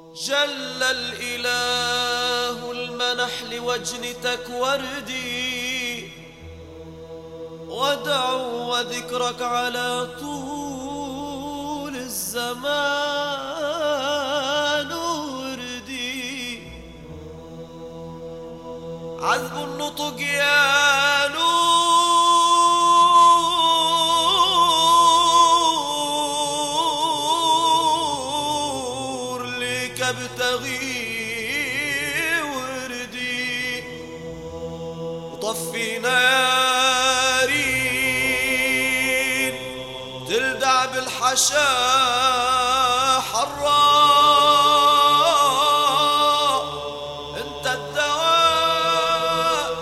جل الإله المنح لوجنتك وردي، ودعو وذكرك على طول الزمان وردي. عذب النطق يا نور لك ابتغي وردي، وطفي نارين تلدع بالحشا حراء، انت الدواء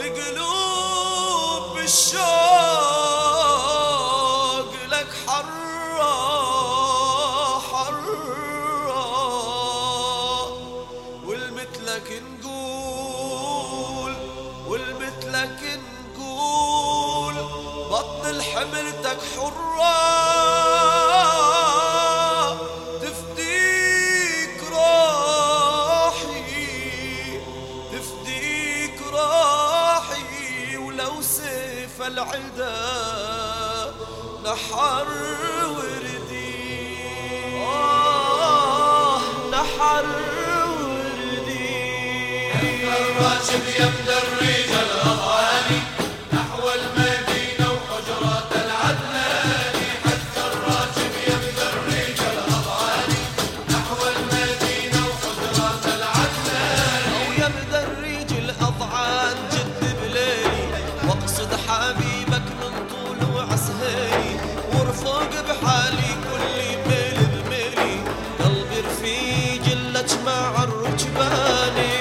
لقلوب بالشوق لك حراء حراء. والمثلك نقول والمثلك نقول بطن الحملتك حراء، تفديك روحي تفديك روحي، ولو سيف العدا نحر وردي، نحر وردي. الراشد يبدأ الرجال الأغاني نحو المدينة وحجرات العدناني، حتى الراشد يبدأ الرجال الأغاني نحو المدينة وحجرات العدناني. أو يبدأ الرجل أضعان جد بليلي، واقصد حبيبك من طلوع سهيلي، وارفق بحالي كل ميل بميلي، قلبي رفيق اللي اجمع الركباني.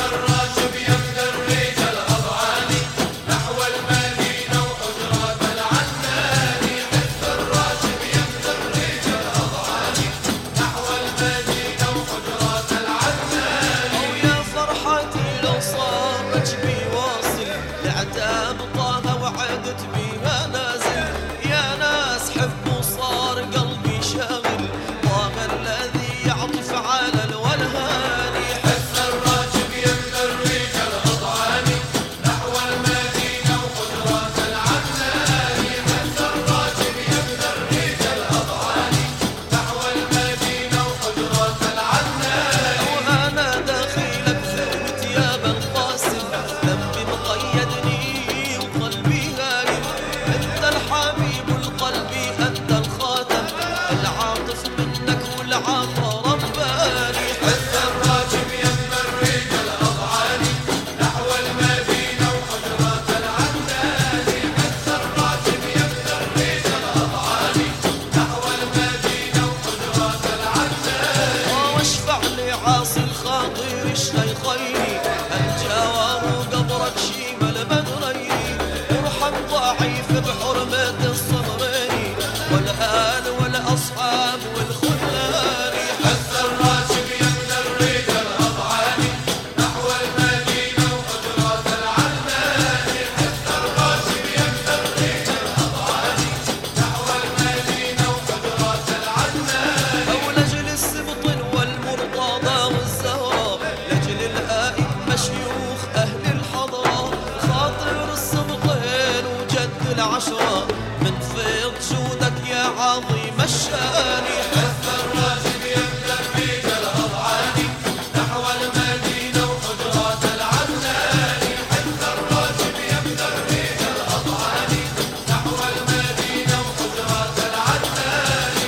بحرمة الصبرين والآل والأصحاب والخلان. حث الراشد يمنى الرجال الأضعاني نحو المدينة وحجرات العدناني، حث الراشد يمنى الرجال الأضعاني نحو المدينة وحجرات العدناني. أو لجل السبط والمرتضى والزهراء، لجل الآئمة شيوخ أهل الحضرة، خاطر السبطين وجد العشرة، من فيض جودك يا عظيم الشان. حث الراشد يمنى الرجال الأضعاني نحو المدينة وحجرات العدناني، حث الراشد يمنى الرجال الأضعاني نحو المدينة وحجرات العدناني.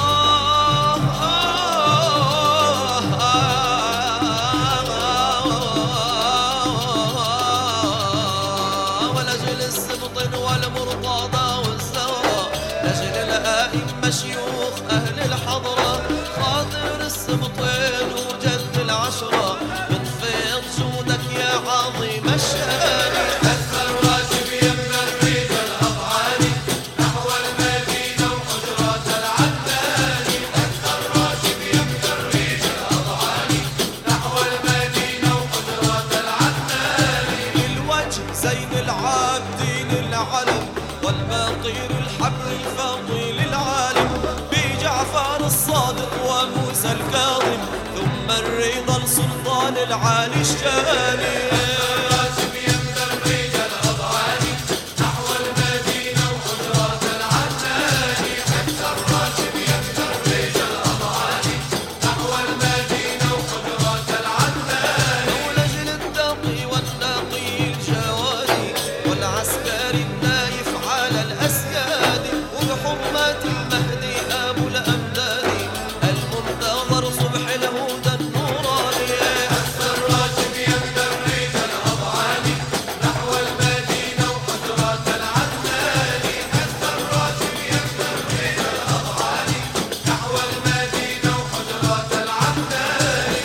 ولجل السبط والمرتضى والزهراء، لجل الآئمة شيوخ أهل الحضرة، خاطر السبطين وجد العشرة، من فيض جودك يا عظيم الشان. حث الراشد يمنى الرجال الأضعاني نحو المدينة وحجرات العدناني، حث الراشد يمنى الرجال الأضعاني نحو المدينة وحجرات العدناني. للوجه زين العابدين العلم، والباطير الحبر الفضيل العالم، بجعفر الصادق وموسى الكاظم، ثم المنتظر سلطان العالي الشاني. الراشد يمنى الريج الأضعاني نحو المدينة وحجرات العدناني. حتى الراشد يمنى الريج الأضعاني نحو المدينة وحجرات العدناني. ولجل التقي والنقي الجوادي والعسكري النايف على الأسياد وبحرمة المهدي أبو الأمداد المنتظر صبح الهدى النوراني. حتى الراشد يمنى الريج الأضعاني نحو المدينة وحجرات العدناني. حتى الراشد يمنى الريج الأضعاني نحو المدينة وحجرات العدناني.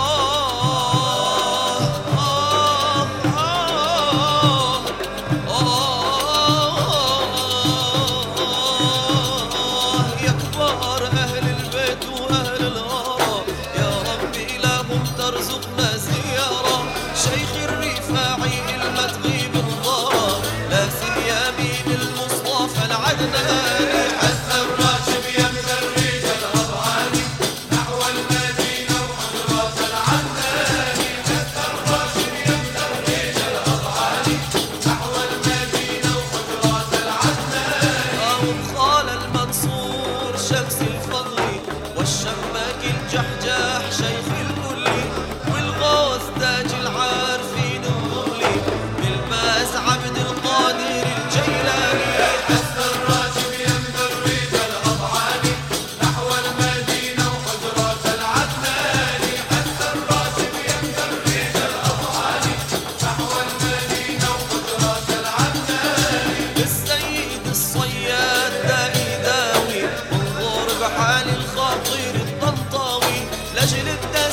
يا كبار أهل البيت وأهل الغرام يا ربي لهم ترزقنا زيارة. شيخ الرفاعي المتقي بالضرر لا سيامين المصطفى العدناني. حتى الراشد يمنى الريج الأضعاني نحو المدينة وحجرات العدناني. حتى الراشد يمنى الريج الأضعاني نحو المدينة وحجرات العدناني. وبخال المنصور شمس الفضل والشماك الجحجاح شيخ الكلي والغوث تاج العارفين الظلي بالباس عبد القادر الجيلاني. حتى الراشد يمنى الريج الأضعاني نحو المدينة وحجرات العدناني. حتى الراشد يمنى الريج الأضعاني نحو المدينة وحجرات العدناني. السيد الصياد داوي انظر بحال الخطير الطنطاوي لجل الداوي